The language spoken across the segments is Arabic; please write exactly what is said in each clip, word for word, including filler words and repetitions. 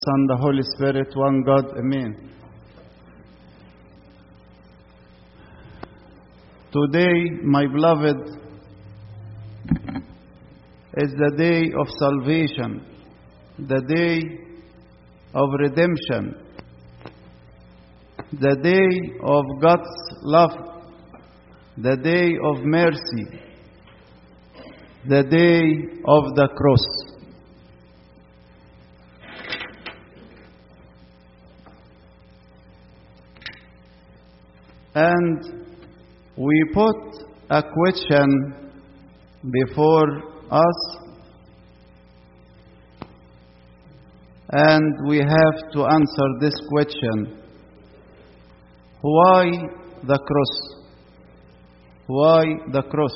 Son, the Holy Spirit, one God, Amen. Today, my beloved, is the day of salvation, the day of redemption, the day of God's love, the day of mercy, the day of the cross. And we put a question before us, and we have to answer this question. Why the cross? Why the cross?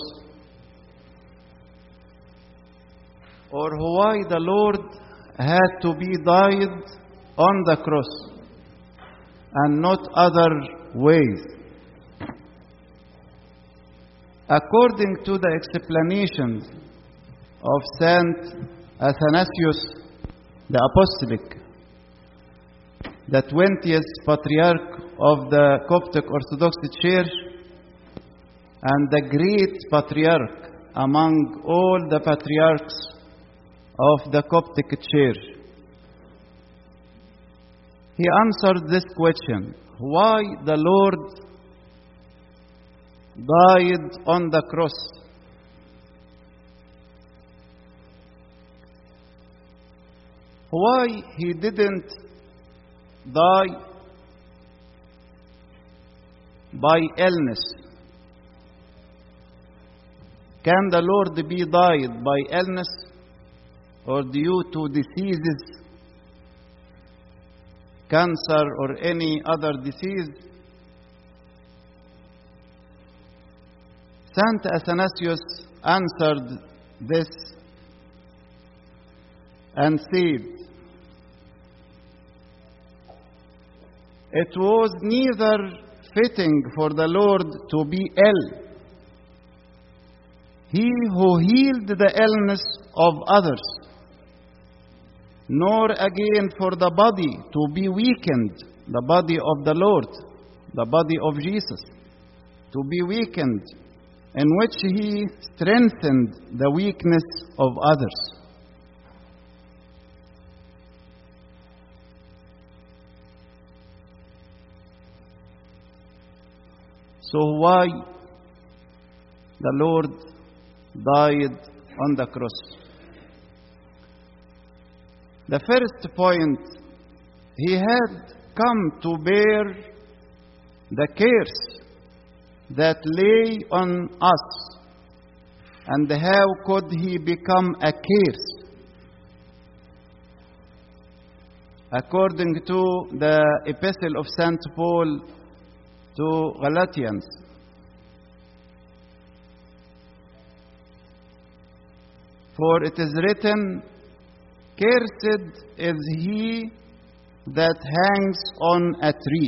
Or why the Lord had to be died on the cross and not other ways? According to the explanations of Saint Athanasius the Apostolic, the twentieth Patriarch of the Coptic Orthodox Church and the great Patriarch among all the Patriarchs of the Coptic Church, he answered this question: why the Lord died on the cross? Why he didn't die by illness? Can the Lord be died by illness or due to diseases, cancer or any other disease? Saint Athanasius answered this and said, it was neither fitting for the Lord to be ill, He who healed the illness of others, nor again for the body to be weakened, the body of the Lord, the body of Jesus, to be weakened, in which He strengthened the weakness of others. So why the Lord died on the cross? The first point, He had come to bear the curse that lay on us. And how could He become a curse? According to the epistle of Saint Paul to Galatians, for it is written, cursed is he that hangs on a tree,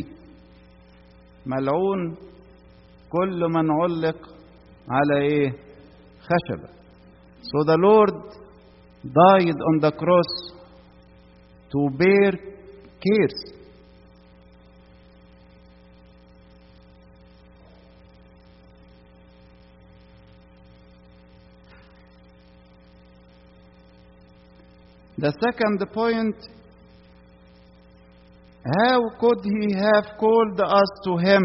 ملعون كل من علق على ايه خشبة. So the Lord died on the cross to bear curse. The second point, how could He have called us to Him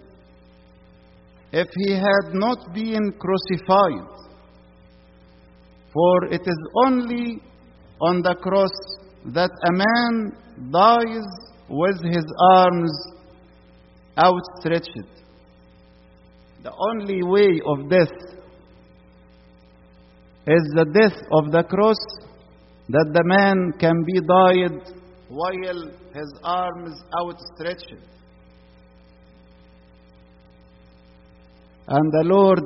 if He had not been crucified? For it is only on the cross that a man dies with his arms outstretched. The only way of death is the death of the cross, that the man can be died while his arms outstretched. And the Lord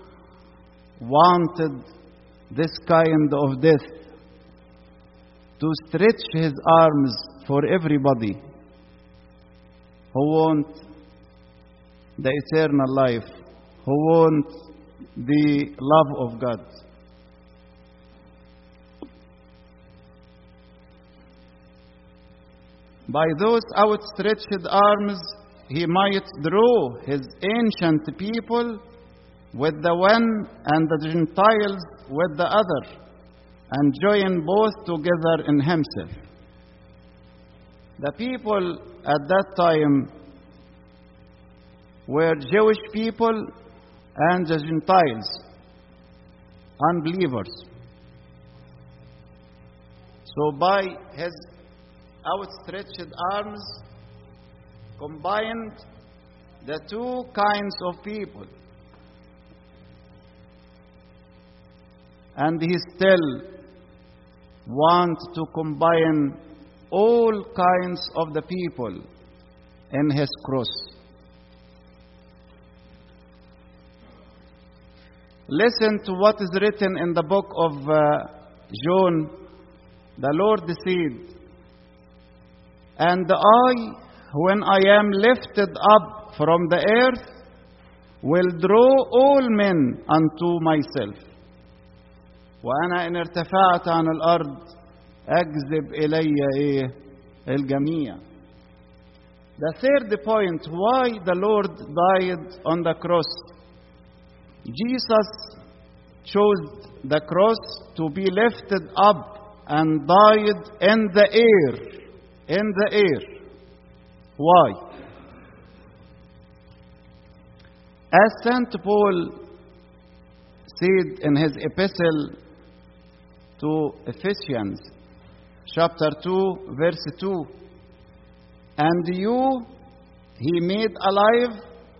wanted this kind of death, to stretch His arms for everybody who want the eternal life, who want the love of God. By those outstretched arms, he might draw his ancient people with the one and the Gentiles with the other, and join both together in himself. The people at that time were Jewish people and the Gentiles, unbelievers. So by his outstretched arms combined the two kinds of people. And he still wants to combine all kinds of the people in his cross. Listen to what is written in the book of uh, John. The Lord said, "And I, when I am lifted up from the earth, will draw all men unto myself. وأنا إن ارتفعت عن الأرض أجذب إلي إيه الجميع." The third point, why the Lord died on the cross. Jesus chose the cross to be lifted up and died in the air. In the air. Why? As Saint Paul said in his epistle to Ephesians, chapter two, verse two, "And you he made alive,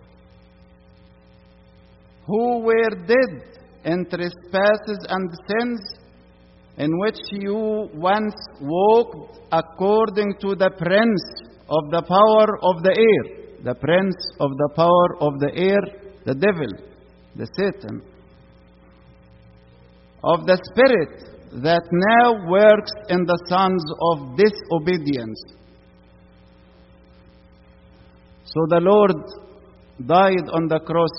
who were dead in trespasses and sins, in which you once walked according to the prince of the power of the air." The prince of the power of the air, the devil, the Satan. "Of the spirit that now works in the sons of disobedience." So the Lord died on the cross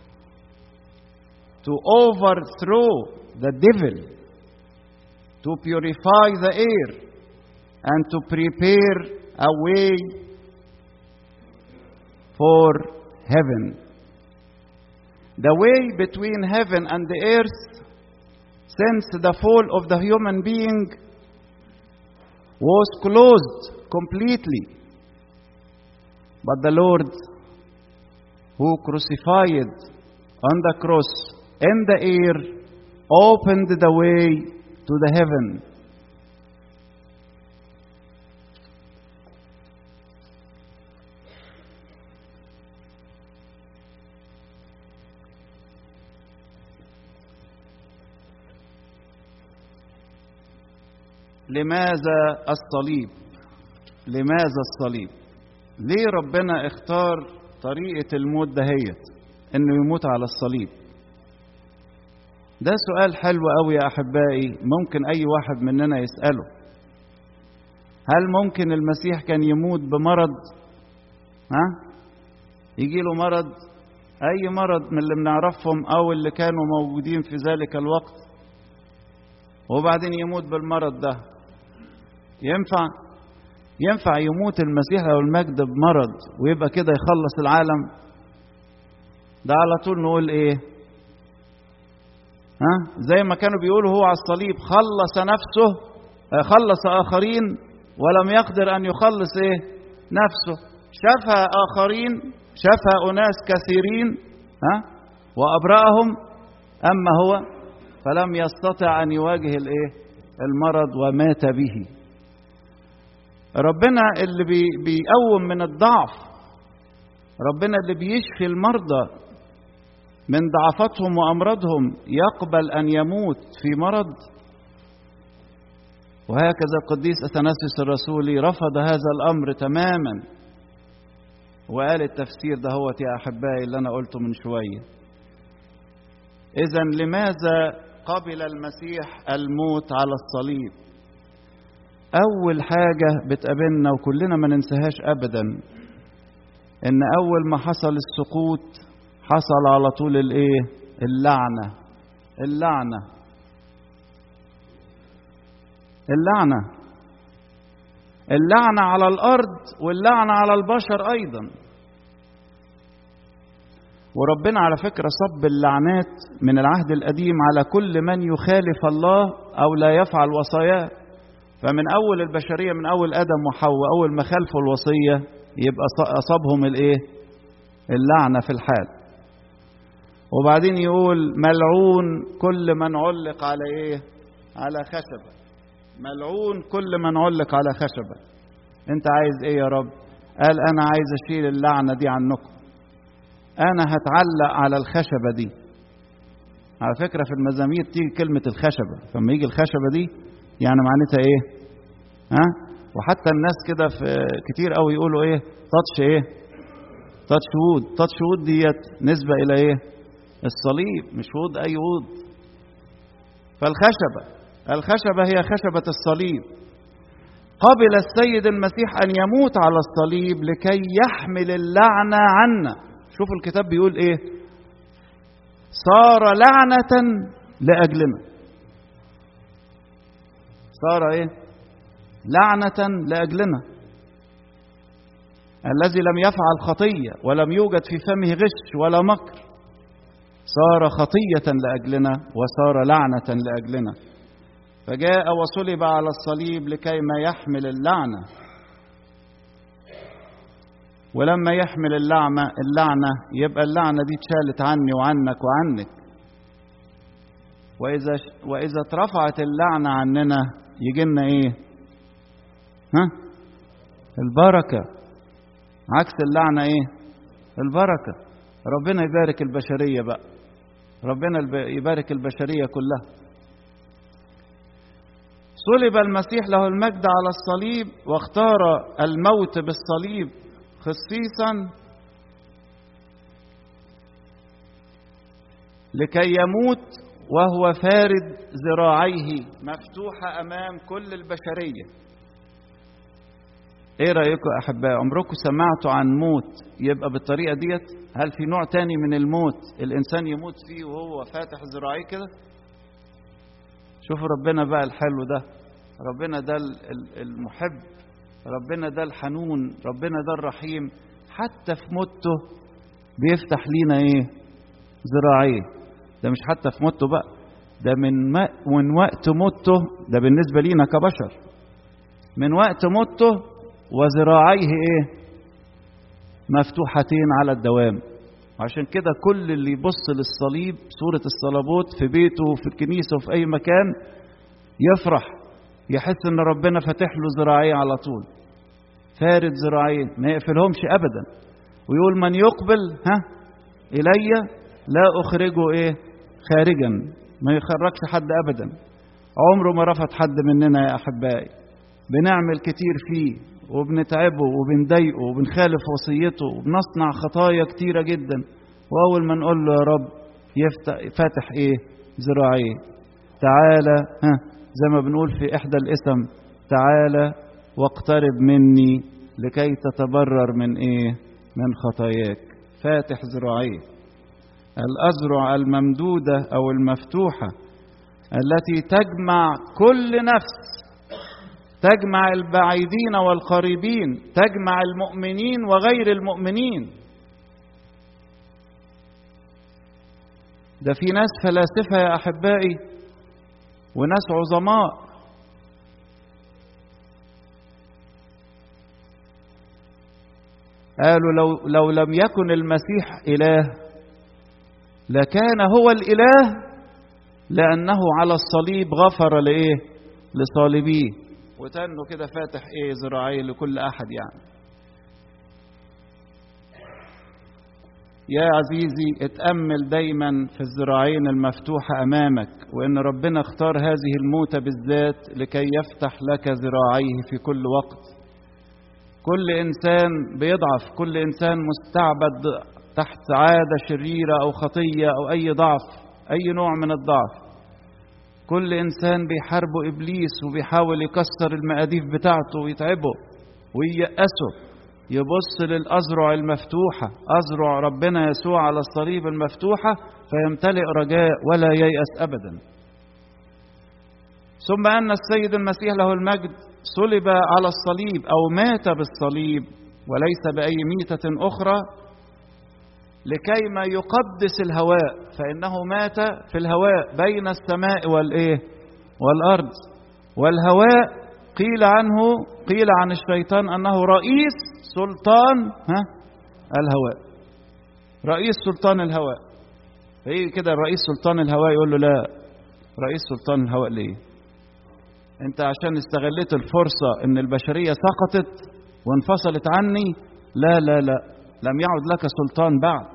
to overthrow the devil, to purify the air, and to prepare a way for heaven. The way between heaven and the earth, since the fall of the human being, was closed completely. But the Lord, who crucified on the cross in the air, opened the way to the heaven. لماذا الصليب؟ لماذا الصليب؟ ليه ربنا اختار طريقة الموت دهيت انه يموت على الصليب؟ ده سؤال حلو قوي يا احبائي، ممكن اي واحد مننا يسأله. هل ممكن المسيح كان يموت بمرض؟ ها؟ يجي له مرض، اي مرض من اللي بنعرفهم او اللي كانوا موجودين في ذلك الوقت، وبعدين يموت بالمرض ده؟ ينفع؟ ينفع يموت المسيح له المجد بمرض ويبقى كده يخلص العالم؟ ده على طول نقول ايه؟ ها؟ زي ما كانوا بيقولوا هو على الصليب خلص نفسه، خلص آخرين ولم يقدر أن يخلص ايه؟ نفسه. شفى آخرين، شفى أناس كثيرين، ها؟ وأبرأهم، أما هو فلم يستطع أن يواجه الايه؟ المرض ومات به. ربنا اللي بي بيقوم من الضعف، ربنا اللي بيشفي المرضى من ضعفاتهم وأمراضهم، يقبل أن يموت في مرض؟ وهكذا القديس أثناسيوس الرسولي رفض هذا الأمر تماما، وقال التفسير ده هو يا أحبائي اللي أنا قلته من شوية. إذن لماذا قبل المسيح الموت على الصليب؟ أول حاجة بتقابلنا وكلنا ما ننساهاش أبدا، إن أول ما حصل السقوط حصل على طول الإيه؟ اللعنة. اللعنة اللعنة اللعنة على الأرض واللعنة على البشر أيضا. وربنا على فكرة صب اللعنات من العهد القديم على كل من يخالف الله أو لا يفعل وصاياه. فمن أول البشرية، من أول آدم وحواء، أول ما خالفوا الوصية يبقى أصابهم الإيه؟ اللعنة في الحال. وبعدين يقول ملعون كل من علق على إيه؟ على خشبة. ملعون كل من علق على خشبة. أنت عايز إيه يا رب؟ قال أنا عايز أشيل اللعنة دي عنكم، أنا هتعلق على الخشبة دي. على فكرة في المزامير تيجي كلمة الخشبة، فلما يجي الخشبة دي يعني معناتها إيه؟ ها؟ وحتى الناس كده في كتير قوي يقولوا إيه؟ تاتش إيه؟ تاتش وود. تاتش وود ديت نسبة إلى إيه؟ الصليب، مش وود أي وود. فالخشبة، الخشبة هي خشبة الصليب. قبل السيد المسيح أن يموت على الصليب لكي يحمل اللعنة عنا. شوفوا الكتاب بيقول إيه؟ صار لعنة لأجلنا. صار إيه؟ لعنة لأجلنا. الذي لم يفعل خطية ولم يوجد في فمه غش ولا مكر صار خطية لأجلنا وصار لعنة لأجلنا. فجاء وصلب على الصليب لكي ما يحمل اللعنة. ولما يحمل اللعنة اللعنة يبقى اللعنة دي اتشالت عني وعنك وعنك. وإذا وإذا اترفعت اللعنة عننا يجي لنا إيه؟ ها؟ البركة. عكس اللعنة إيه؟ البركة. ربنا يبارك البشرية بقى، ربنا يبارك البشرية كلها. صلب المسيح له المجد على الصليب واختار الموت بالصليب خصيصا لكي يموت وهو فارد ذراعيه مفتوحة أمام كل البشرية. ايه رأيكم يا أحباء؟ عمركم سمعتوا عن موت يبقى بالطريقة ديت؟ هل في نوع تاني من الموت الإنسان يموت فيه وهو فاتح ذراعيه كده؟ شوفوا ربنا بقى الحلو ده، ربنا ده المحب، ربنا ده الحنون، ربنا ده الرحيم. حتى في موته بيفتح لينا ايه؟ ذراعيه. ده مش حتى في موته بقى، ده من ما من وقت موته، ده بالنسبة لينا كبشر، من وقت موته وذراعيه ايه؟ مفتوحتين على الدوام. عشان كده كل اللي يبص للصليب، صورة الصليبوت في بيته وفي الكنيسة وفي أي مكان، يفرح، يحس إن ربنا فاتح له ذراعيه على طول، فارد ذراعيه ما يقفلهمش أبدا. ويقول من يقبل ها إلي لا أخرجه إيه؟ خارجا. ما يخرجش حد أبدا. عمره ما رفض حد مننا يا أحبائي. بنعمل كتير فيه وبنتعبه وبنضايقه وبنخالف وصيته وبنصنع خطايا كتيرة جدا، وأول ما نقول له يا رب يفتح فاتح إيه؟ ذراعيه. تعالى ها زي ما بنقول في إحدى الاسم، تعالى واقترب مني لكي تتبرر من إيه؟ من خطاياك. فاتح ذراعيه. الأذرع الممدودة أو المفتوحة التي تجمع كل نفس، تجمع البعيدين والقريبين، تجمع المؤمنين وغير المؤمنين. ده في ناس فلاسفة يا أحبائي وناس عظماء قالوا لو, لو لم يكن المسيح إله لكان هو الإله، لأنه على الصليب غفر لإيه؟ لصالبيه. وتنه كده فاتح إيه؟ ذراعيه لكل أحد. يعني يا عزيزي اتأمل دايما في الذراعين المفتوحة أمامك، وإن ربنا اختار هذه الموتة بالذات لكي يفتح لك ذراعيه في كل وقت. كل إنسان بيضعف، كل إنسان مستعبد تحت عادة شريرة أو خطية أو أي ضعف، أي نوع من الضعف. كل إنسان بيحاربه إبليس وبيحاول يكسر المقاديف بتاعته ويتعبه وييأسه. يبص للأذرع المفتوحة، أذرع ربنا يسوع على الصليب المفتوحة، فيمتلئ رجاء ولا ييأس أبدا. ثم أن السيد المسيح له المجد صلب على الصليب أو مات بالصليب وليس بأي ميتة أخرى لكيما يقدس الهواء، فإنه مات في الهواء بين السماء والإيه والأرض. والهواء قيل عنه قيل عن الشيطان أنه رئيس سلطان ها الهواء، رئيس سلطان الهواء. هي كده رئيس سلطان الهواء يقول له لا، رئيس سلطان الهواء ليه؟ انت عشان استغلت الفرصة ان البشرية سقطت وانفصلت عني؟ لا لا لا، لم يعد لك سلطان بعد.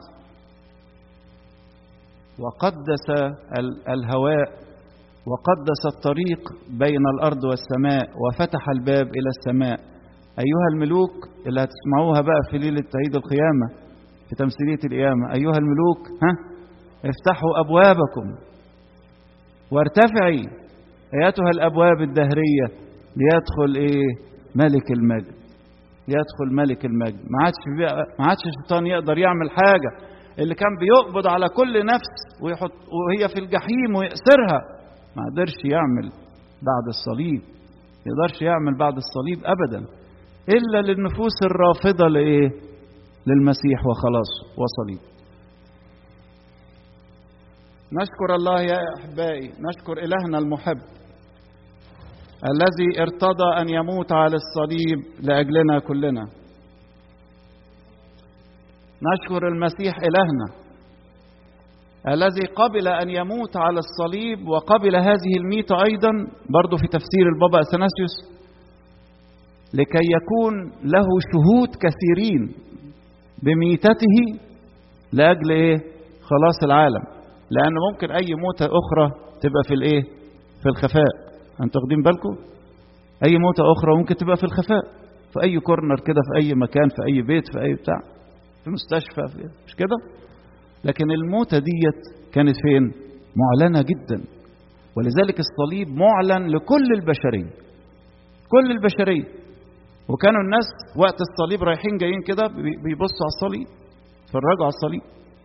وقدس الهواء وقدس الطريق بين الأرض والسماء وفتح الباب إلى السماء. أيها الملوك اللي هتسمعوها بقى في ليلة عيد القيامة في تمثيلية القيامة، أيها الملوك ها افتحوا أبوابكم وارتفعي أيتها الأبواب الدهرية ليدخل إيه ملك المجد، يدخل ملك المجد. ما عادش ما عادش الشيطان يقدر يعمل حاجة. اللي كان بيقبض على كل نفس ويحط وهي في الجحيم ويأسرها ما قدرش يعمل بعد الصليب، ما يقدرش يعمل بعد الصليب أبدا إلا للنفوس الرافضة لإيه للمسيح وخلاص وصليب. نشكر الله يا أحبائي، نشكر إلهنا المحب الذي ارتضى أن يموت على الصليب لأجلنا كلنا. نشكر المسيح إلهنا الذي قبل أن يموت على الصليب وقبل هذه الميتة أيضا برضو في تفسير البابا أثناسيوس لكي يكون له شهود كثيرين بميتته لأجل إيه خلاص العالم. لأن ممكن أي موتة أخرى تبقى في الإيه في الخفاء. أنتوا واخدين بالكم؟ أي موتة أخرى ممكن تبقى في الخفاء في أي كورنر كده، في أي مكان، في أي بيت، في أي بتاع، في مستشفى، في مش كده؟ لكن الموتة ديت كانت فين؟ معلنة جدا. ولذلك الصليب معلن لكل البشرية، كل البشرية. وكانوا الناس وقت الصليب رايحين جايين كده بيبصوا على الصليب، يتفرجوا على الصليب.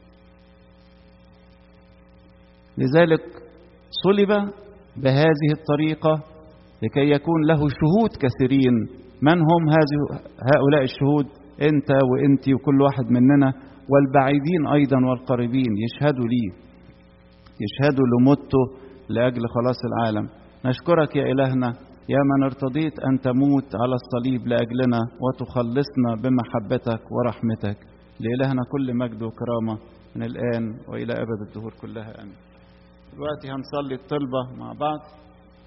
لذلك صلب بهذه الطريقة لكي يكون له شهود كثيرين. من هم هذه هؤلاء الشهود؟ انت وانتي وكل واحد مننا، والبعيدين ايضا والقريبين يشهدوا لي، يشهدوا لموته لاجل خلاص العالم. نشكرك يا الهنا يا من ارتضيت ان تموت على الصليب لاجلنا وتخلصنا بمحبتك ورحمتك. لالهنا كل مجد وكرامه من الان والى ابد الدهور كلها امين. دلوقتي هنصلي الطلبه مع بعض.